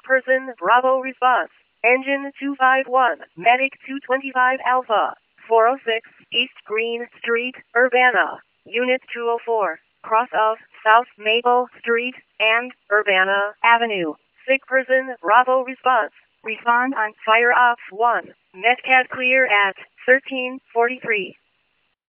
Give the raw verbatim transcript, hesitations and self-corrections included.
person, Bravo response. Engine two five one, Medic two twenty-five Alpha, four oh six, East Green Street, Urbana, Unit two oh four, cross of South Maple Street and Urbana Avenue. Sick person, Bravo response. Respond on Fire Ops one. Metcad clear at thirteen forty-three.